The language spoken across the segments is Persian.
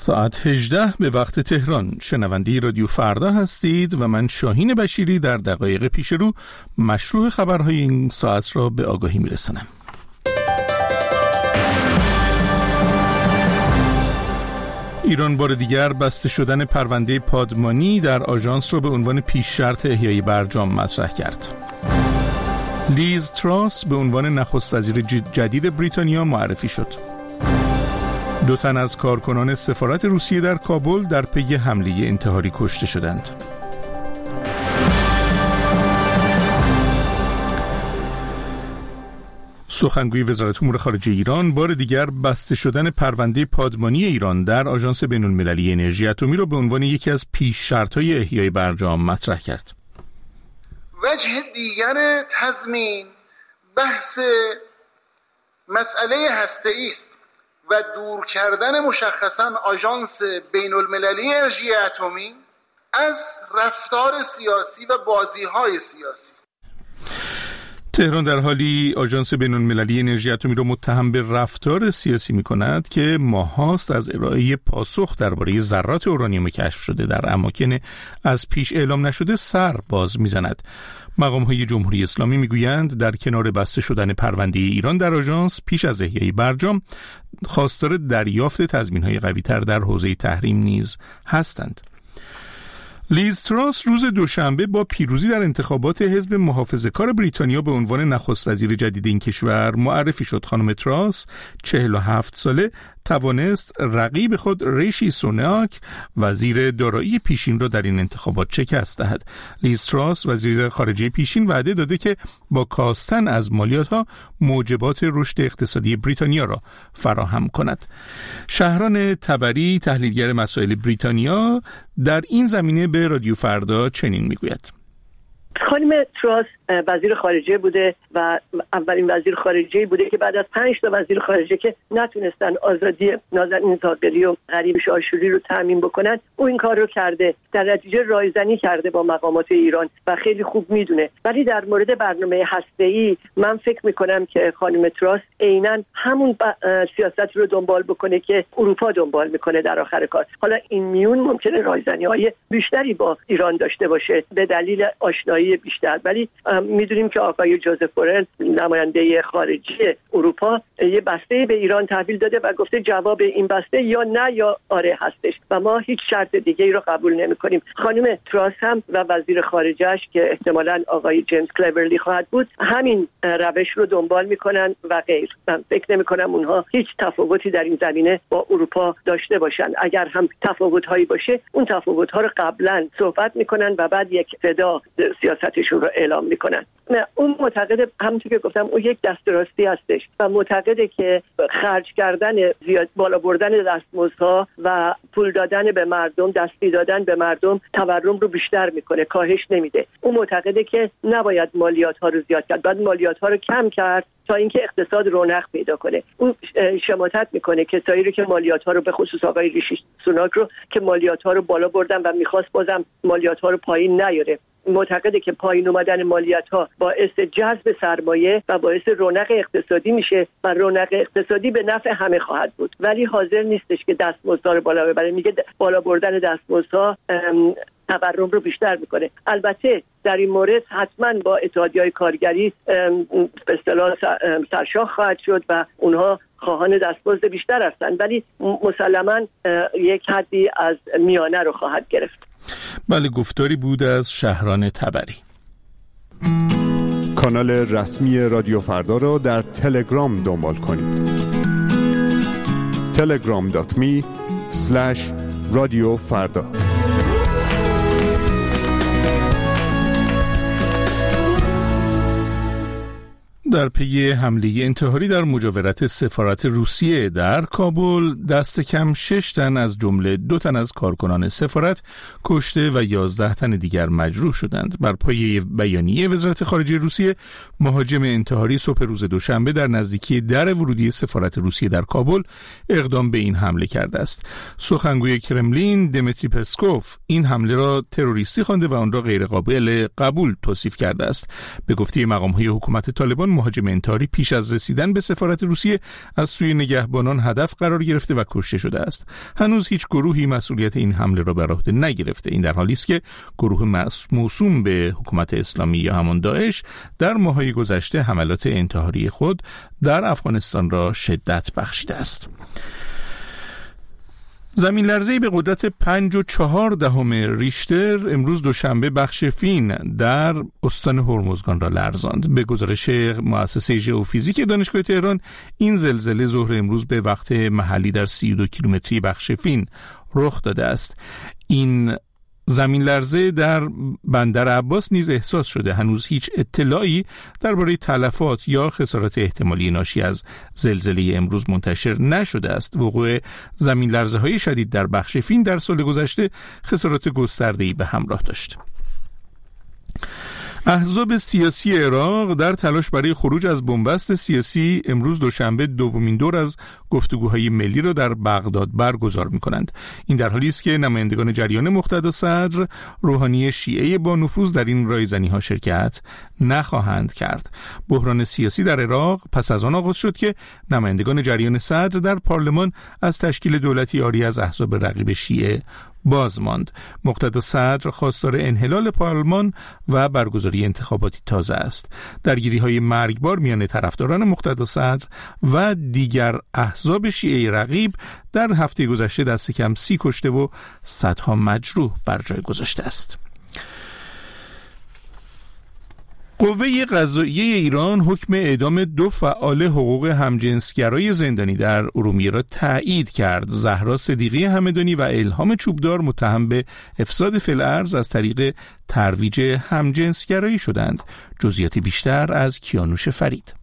ساعت 18 به وقت تهران. شنونده رادیو فردا هستید و من شاهین بشیری در دقایق پیش رو مشروع خبرهای این ساعت را به آگاهی میرسانم. ایران بار دیگر بسته شدن پرونده پادمانی در آژانس را به عنوان پیش شرط احیای برجام مطرح کرد. لیز تراس به عنوان نخست وزیر جدید بریتانیا معرفی شد. 2 تن از کارکنان سفارت روسیه در کابل در پی حمله انتحاری کشته شدند. سخنگوی وزارت امور خارجه ایران بار دیگر بسته شدن پرونده پادمانی ایران در آژانس بین‌المللی انرژی اتمی را به عنوان یکی از پیش شرط‌های احیای برجام مطرح کرد. وجه دیگر تضمین بحث مسئله هسته‌ای است و دور کردن مشخصاً آژانس بین‌المللی انرژی اتمی از رفتار سیاسی و بازی‌های سیاسی. تهران در حالی آژانس بین‌المللی انرژی اتمی را متهم به رفتار سیاسی می‌کند که ماه‌هاست از ارائه پاسخ درباره ذرات اورانیوم کشف شده در اماکن از پیش اعلام نشده سر باز می‌زند. مقام‌های جمهوری اسلامی می‌گویند در کنار بسته شدن پرونده ایران در آژانس پیش از احیای برجام خواستار دریافت تضمین‌های قوی‌تر در حوزه تحریم نیز هستند. لیز تراس روز دوشنبه با پیروزی در انتخابات حزب محافظه‌کار بریتانیا به عنوان نخست وزیر جدید این کشور معرفی شد. خانم تراس 47 ساله توانست رقیب خود ریشی سوناک وزیر دارایی پیشین را در این انتخابات شکست دهد. لیز تراس وزیر خارجه پیشین وعده داده که با کاستن از مالیات‌ها موجبات رشد اقتصادی بریتانیا را فراهم کند. شهران تبری تحلیلگر مسائل بریتانیا در این زمینه به رادیو فردا چنین میگوید: خانم تراس وزیر خارجه بوده و اولین وزیر خارجه بوده که بعد از 5 تا وزیر خارجه که نتونستن آزادی نازنین زاغری و غریبش آشوری رو تامین بکنن، او این کار رو کرده، در نتیجه رایزنی کرده با مقامات ایران و خیلی خوب میدونه. ولی در مورد برنامه هسته‌ای من فکر میکنم که خانم تراس عیناً همون سیاست رو دنبال بکنه که اروپا دنبال میکنه در آخر کار. حالا این میون ممکنه رایزنی‌های بیشتری با ایران داشته باشه به دلیل آشنایی بیشتر، ولی میدونیم که آقای جوزف بورل نماینده خارجی اروپا یه بسته به ایران تحویل داده و گفته جواب این بسته یا نه یا آره هستش و ما هیچ شرط دیگه ای رو قبول نمی‌کنیم. خانم تراس هم و وزیر خارجه‌اش که احتمالاً آقای جیمز کلورلی خواهد بود همین روش رو دنبال میکنن و غیر. من فکر نمی‌کنم اونها هیچ تفاوتی در این زمینه با اروپا داشته باشن. اگر هم تفاوت‌هایی باشه اون تفاوت‌ها رو قبلا صحبت میکنن و بعد یک صدا سیاستشون رو اعلام میکنن. اون معتقد، همونطور که گفتم، اون یک دستراستی هستش و معتقده که خرج کردن زیاد بالا بردن دستمزدها و پول دادن به مردم، دستی دادن به مردم تورم رو بیشتر میکنه، کاهش نمیده. اون معتقده که نباید مالیات ها رو زیاد کرد، باید مالیات ها رو کم کرد تا اینکه اقتصاد رونق پیدا کنه. اون شماتت میکنه کسایی رو که مالیات ها رو، به خصوص آقای ریشی سوناک رو که مالیات ها رو بالا بردن و میخواست بازم مالیات ها رو پایین نیاره. معتقده که پایین اومدن مالیات ها باعث جذب سرمایه و باعث رونق اقتصادی میشه و رونق اقتصادی به نفع همه خواهد بود، ولی حاضر نیستش که دستمزدها رو بالا ببره. میگه بالا بردن دستمزدها تورم رو بیشتر میکنه. البته در این مورد حتما با اتحادیه‌های کارگری به اصطلاح سرشاخ خواهد شد و اونها خواهان دستمزد بیشتر هستند، ولی مسلماً یک حدی از میانه رو خواهد گرفت. بله، گفتاری بود از شهران تبری. کانال رسمی رادیو فردا را در تلگرام دنبال کنید. telegram.me/radiofarda. در پی حمله انتحاری در مجاورت سفارت روسیه در کابل دست کم 6 تن از جمله 2 تن از کارکنان سفارت کشته و 11 تن دیگر مجروح شدند. بر پایه بیانیه وزارت خارجه روسیه، مهاجم انتحاری صبح روز دوشنبه در نزدیکی در ورودی سفارت روسیه در کابل اقدام به این حمله کرده است. سخنگوی کرملین دمیتری پسکوف این حمله را تروریستی خوانده و آن را غیر قابل قبول توصیف کرده است. به گفته مقام‌های حکومت طالبان، مهاجم انتحاری پیش از رسیدن به سفارت روسیه از سوی نگهبانان هدف قرار گرفته و کشته شده است. هنوز هیچ گروهی مسئولیت این حمله را بر عهده نگرفته. این در حالی است که گروه موسوم به حکومت اسلامی یا همان داعش در ماه‌های گذشته حملات انتحاری خود در افغانستان را شدت بخشیده است. زمین لرزه‌ای به قدرت 5.4 ریشتر امروز دوشنبه بخش فین در استان هرمزگان را لرزاند. به گزارش مؤسسه ژئوفیزیک دانشگاه تهران، این زلزله ظهر امروز به وقت محلی در 32 کیلومتری بخش فین رخ داده است. این زمین لرزه در بندر عباس نیز احساس شده. هنوز هیچ اطلاعی درباره تلفات یا خسارات احتمالی ناشی از زلزله امروز منتشر نشده است. وقوع زمین لرزه‌های شدید در بخش فین در سال گذشته خسارات گسترده‌ای به همراه داشت. احزاب سیاسی عراق در تلاش برای خروج از بنبست سیاسی امروز دوشنبه دومین دور از گفتگوهای ملی را در بغداد برگزار می‌کنند. این در حالی است که نمایندگان جریان مقتدا صدر روحانی شیعه با نفوذ در این رایزنی‌ها شرکت نخواهند کرد. بحران سیاسی در عراق پس از آن آغاز شد که نمایندگان جریان صدر در پارلمان از تشکیل دولتی عاری از احزاب رقیب شیعه باز ماند. مقتدا صدر خواستار انحلال پارلمان و برگزاری انتخاباتی تازه است. درگیری‌های مرگبار میان طرفداران مقتدا صدر و دیگر احزاب شیعه رقیب در هفته گذشته دست کم 30 کشته و صدها مجروح بر جای گذاشته است. قوه قضاییه ایران حکم اعدام 2 فعال حقوق همجنسگرای زندانی در ارومیه را تایید کرد. زهرا صدیقی همدانی و الهام چوبدار متهم به افساد فی‌الارض از طریق ترویج همجنسگرایی شدند. جزئیات بیشتر از کیانوش فرید.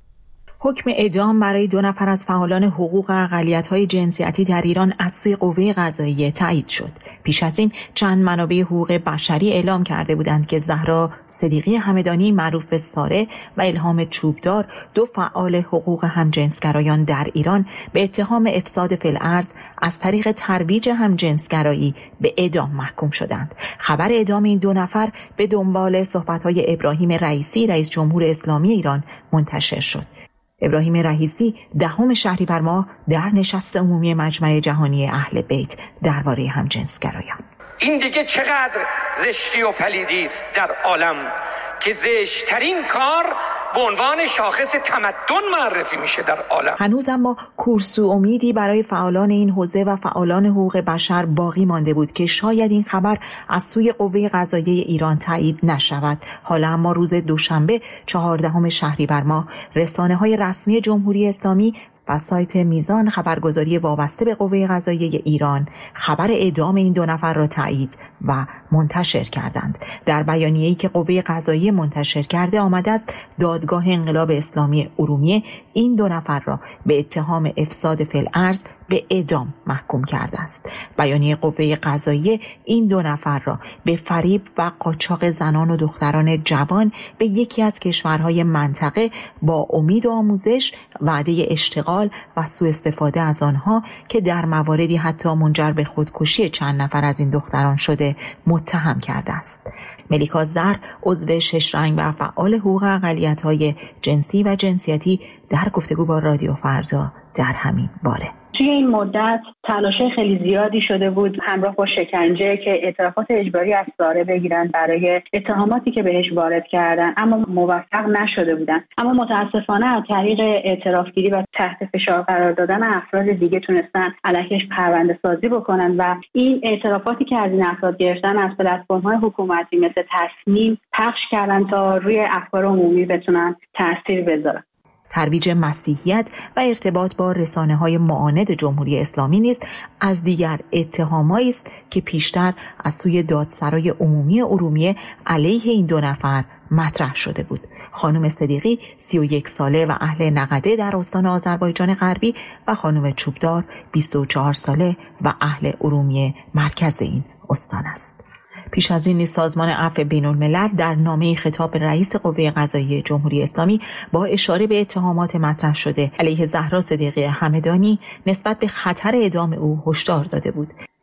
حکم اعدام برای 2 نفر از فعالان حقوق اقلیت‌های جنسیتی در ایران از سوی قوه قضاییه تایید شد. پیش از این چند منابع حقوق بشری اعلام کرده بودند که زهرا صدیقی همدانی معروف به ساره و الهام چوبدار 2 فعال حقوق همجنسگرایان در ایران به اتهام افساد فی‌الارض از طریق ترویج همجنسگرایی به اعدام محکوم شدند. خبر اعدام این 2 نفر به دنبال صحبت‌های ابراهیم رئیسی رئیس جمهور اسلامی ایران منتشر شد. ابراهیم رئیسی 10 شهریور ماه در نشست عمومی مجمع جهانی اهل بیت درباره همجنسگرایان: این دیگه چقدر زشتی و پلیدی است در عالم که زشت‌ترین کار به عنوان شاخص تمدن معرفی میشه در عالم. هنوز اما کورس و امیدی برای فعالان این حوزه و فعالان حقوق بشر باقی مانده بود که شاید این خبر از سوی قوه قضاییه ایران تایید نشود. حالا اما روز دوشنبه 14 شهریور ماه رسانه‌های رسمی جمهوری اسلامی و سایت میزان خبرگزاری وابسته به قوه قضاییه ایران خبر اعدام این 2 نفر را تایید و منتشر کردند. در بیانیه‌ای که قوه قضاییه منتشر کرده آمده است دادگاه انقلاب اسلامی ارومیه این 2 نفر را به اتهام افساد فی‌الارض به اعدام محکوم کرده است. بیانیه قوه قضاییه این 2 نفر را به فریب و قاچاق زنان و دختران جوان به یکی از کشورهای منطقه با امید و آموزش، وعده اشتغال و سوء استفاده از آنها که در مواردی حتی منجر به خودکشی چند نفر از این دختران شده متهم کرده است. ملیکا زر، عضو 6 رنگ و فعال حقوق اقلیت‌های جنسی و جنسیتی در گفتگو با رادیو فردا در همین باره: توی این مدت تلاش خیلی زیادی شده بود همراه با شکنجه که اعترافات اجباری از ساره بگیرن برای اتهاماتی که بهش وارد کردن، اما موفق نشده بودن. اما متاسفانه از طریق اعترافگیری و تحت فشار قرار دادن افراد دیگه تونستن علیهش پرونده سازی بکنن و این اعترافاتی که از این افراد گرفتن از پلتفرم‌های حکومتی مثل تصمیم پخش کردن تا روی افکار عمومی بتونن تاثیر بذارن. ترویج مسیحیت و ارتباط با رسانه‌های معاند جمهوری اسلامی نیز از دیگر اتهامایی است که پیشتر از سوی دادسرای عمومی ارومیه علیه این 2 نفر مطرح شده بود. خانم صدیقی 31 ساله و اهل نقده در استان آذربایجان غربی و خانم چوبدار 24 ساله و اهل ارومیه مرکز این استان است. پیش از این سازمان عفو بین‌الملل در نامه خطاب به رئیس قوه قضاییه جمهوری اسلامی با اشاره به اتهامات مطرح شده علیه زهرا صدیقی همدانی نسبت به خطر اعدام او هشدار داده بود.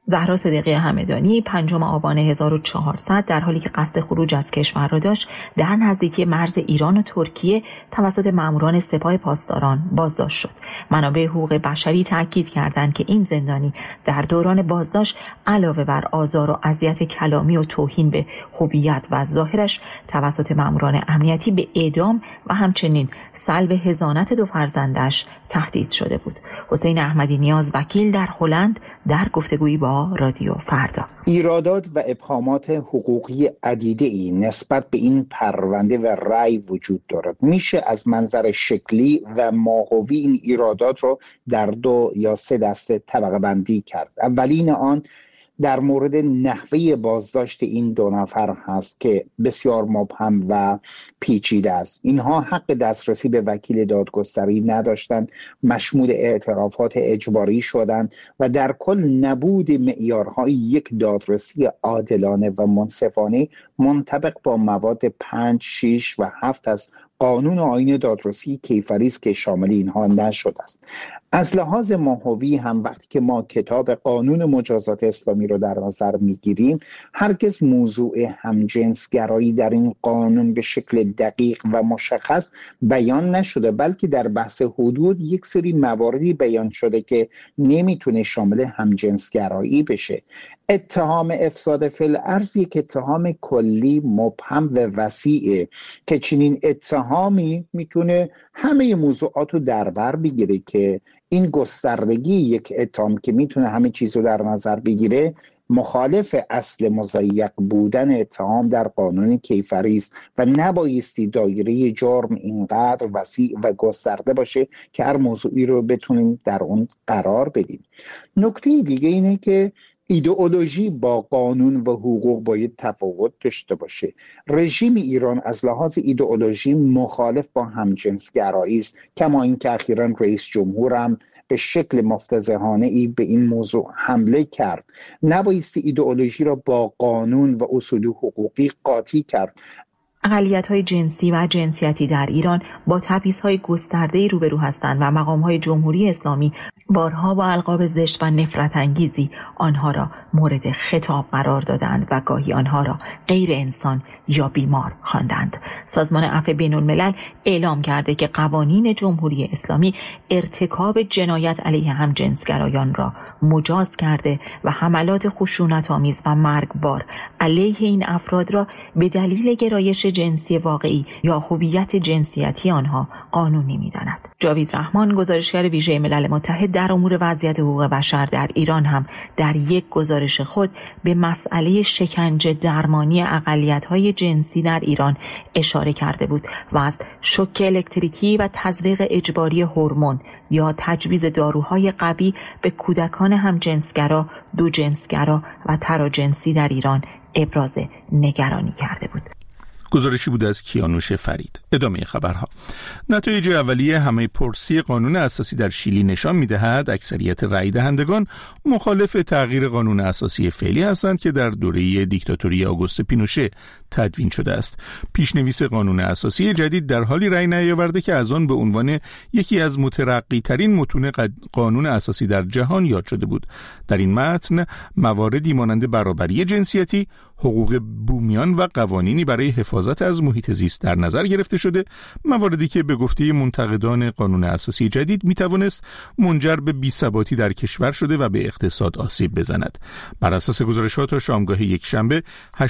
زهرا صدیقی همدانی 5 آبان 1400 در حالی که قصد خروج از کشور را داشت در نزدیکی مرز ایران و ترکیه توسط ماموران سپاه پاسداران بازداشت شد. منابع حقوق بشری تاکید کردند که این زندانی در دوران بازداشت علاوه بر آزار و اذیت کلامی و توهین به هویت و ظاهرش توسط ماموران امنیتی به اعدام و همچنین سلب حضانت 2 فرزندش تهدید شده بود. حسین احمدی نیاز وکیل در هلند در گفتگویی با رادیو فردا: ایرادات و ابهامات حقوقی عدیده‌ای نسبت به این پرونده و رأی وجود دارد. میشه از منظر شکلی و ماهوی این ایرادات رو در 2 یا 3 دسته طبقه بندی کرد. اولین آن در مورد نحوه بازداشت این 2 نفر هست که بسیار مبهم و پیچیده است. اینها حق دسترسی به وکیل دادگستری نداشتند، مشمول اعترافات اجباری شدند و در کل نبود معیارهای یک دادرسی عادلانه و منصفانه منطبق با مواد 5، 6 و 7 از قانون آیین دادرسی کیفری است که شامل اینها نشده است. از لحاظ ماهوی هم وقتی که ما کتاب قانون مجازات اسلامی رو در نظر میگیریم، هرگز موضوع همجنسگرایی در این قانون به شکل دقیق و مشخص بیان نشده، بلکه در بحث حدود یک سری مواردی بیان شده که نمیتونه شامل همجنسگرایی بشه. اتهام افساد فی الارض یک اتهام کلی مبهم و وسیعه که چنین اتهامی میتونه همه موضوعات رو در بر بگیره که این گستردگی یک اتهام که میتونه همه چیز رو در نظر بگیره مخالف اصل مضیق بودن اتهام در قانون کیفری است و نبایستی دایره جرم اینقدر وسیع و گسترده باشه که هر موضوعی رو بتونیم در اون قرار بدیم. نکته دیگه اینه که ایدئولوژی با قانون و حقوق باید تفاوت داشته باشه. رژیم ایران از لحاظ ایدئولوژی مخالف با همجنسگرایی است، کما اینکه اخیراً رئیس جمهور هم به شکل مفتضحانه‌ای به این موضوع حمله کرد. نبایستی ایدئولوژی را با قانون و اصول حقوقی قاطی کرد. اقلیت‌های جنسی و جنسیتی در ایران با تبعیض‌های گسترده‌ای روبرو هستند و مقام‌های جمهوری اسلامی بارها با القاب زشت و نفرت انگیزی آنها را مورد خطاب قرار دادند و گاهی آنها را غیر انسان یا بیمار خواندند. سازمان عفو بین‌الملل اعلام کرده که قوانین جمهوری اسلامی ارتکاب جنایت علیه همجنسگرایان را مجاز کرده و حملات خشونت‌آمیز و مرگبار علیه این افراد را به دلیل گرایش جنسی واقعی یا هویت جنسیتی آنها قانونی می‌داند. جاوید رحمان، گزارشگر ویژه ملل متحد در امور وضعیت حقوق بشر در ایران، هم در یک گزارش خود به مسئله شکنجه درمانی اقلیت‌های جنسی در ایران اشاره کرده بود و از شوک الکتریکی و تزریق اجباری هورمون یا تجویز داروهای قوی به کودکان همجنسگرا، دوجنسگرا و تراجنسی در ایران ابراز نگرانی کرده بود. گزارشی بود از کیانوش فرید. ادامه خبرها. نتایج اولیه همه پرسی قانون اساسی در شیلی نشان می‌دهد اکثریت رأی دهندگان مخالف تغییر قانون اساسی فعلی هستند که در دوره دیکتاتوری آگوست پینوشه تدوین شده است. پیشنویس قانون اساسی جدید در حالی رأی نیاورده که از آن به عنوان یکی از مترقی‌ترین متون قانون اساسی در جهان یاد شده بود. در این متن مواردی مانند برابری جنسیتی، حقوق بومیان و قوانینی برای حفاظت از محیط زیست در نظر گرفته شده، مواردی که به گفته منتقدان قانون اساسی جدید میتوانست منجر به بی‌ثباتی در کشور شده و به اقتصاد آسیب بزند. بر اساس گزارش‌ها تا شامگاه یکشنبه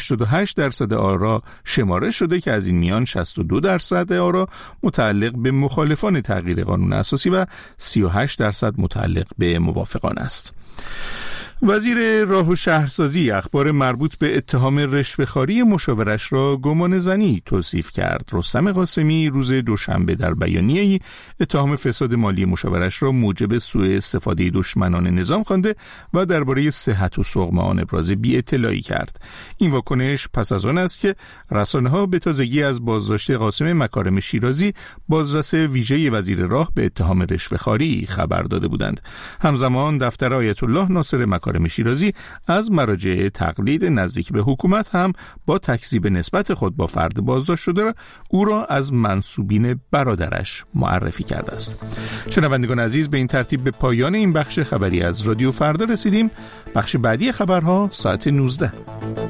88% آرا شمارش شده که از این میان 62% آرا متعلق به مخالفان تغییر قانون اساسی و 38% متعلق به موافقان است. وزیر راه و شهرسازی اخبار مربوط به اتهام رشوه‌خواری مشاورش را گمانه‌زنی توصیف کرد. رستم قاسمی روز دوشنبه در بیانیه‌ای اتهام فساد مالی مشاورش را موجب سوء استفاده دشمنان نظام خوانده و درباره صحت و سقم آن ابراز بی‌اطلاعی کرد. این واکنش پس از آن است که رسانه‌ها به تازگی از بازداشت قاسم مکارم شیرازی، بازرس ویژه وزیر راه، به اتهام رشوه‌خواری خبر داده بودند. همزمان دفتر آیت الله ناصر مکارم کارم شیرازی از مراجع تقلید نزدیک به حکومت هم با تکذیب نسبت خود با فرد بازداشت شده او را از منسوبین برادرش معرفی کرده است. شنوندگان عزیز، به این ترتیب به پایان این بخش خبری از رادیو فردا رسیدیم. بخش بعدی خبرها ساعت 19.